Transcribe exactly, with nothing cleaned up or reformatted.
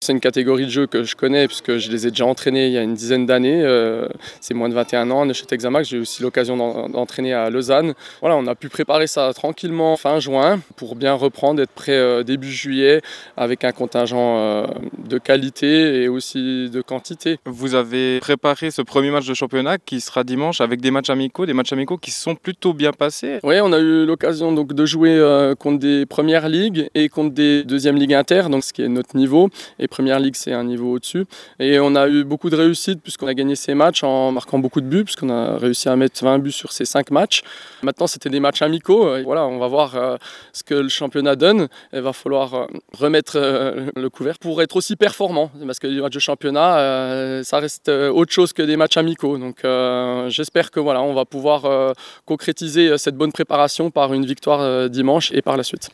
C'est une catégorie de jeu que je connais puisque je les ai déjà entraînés il y a une dizaine d'années. Euh, c'est moins de vingt et un ans, Neuchâtel-Xamax. J'ai eu aussi l'occasion d'en, d'entraîner à Lausanne. Voilà, on a pu préparer ça tranquillement fin juin pour bien reprendre, être prêt euh, début juillet avec un contingent euh, de qualité et aussi de quantité. Vous avez préparé ce premier match de championnat qui sera dimanche avec des matchs amicaux, des matchs amicaux qui se sont plutôt bien passés. Oui, on a eu l'occasion donc de jouer euh, contre des premières ligues et contre des deuxièmes ligues inter, donc ce qui est notre niveau. Et Première Ligue, c'est un niveau au-dessus. Et on a eu beaucoup de réussite puisqu'on a gagné ces matchs en marquant beaucoup de buts, puisqu'on a réussi à mettre vingt buts sur ces cinq matchs. Maintenant, c'était des matchs amicaux. Et voilà, on va voir euh, ce que le championnat donne. Il va falloir euh, remettre euh, le couvert pour être aussi performant. Parce que les matchs de championnat, euh, ça reste autre chose que des matchs amicaux. Donc euh, j'espère que voilà, on va pouvoir euh, concrétiser cette bonne préparation par une victoire euh, dimanche et par la suite.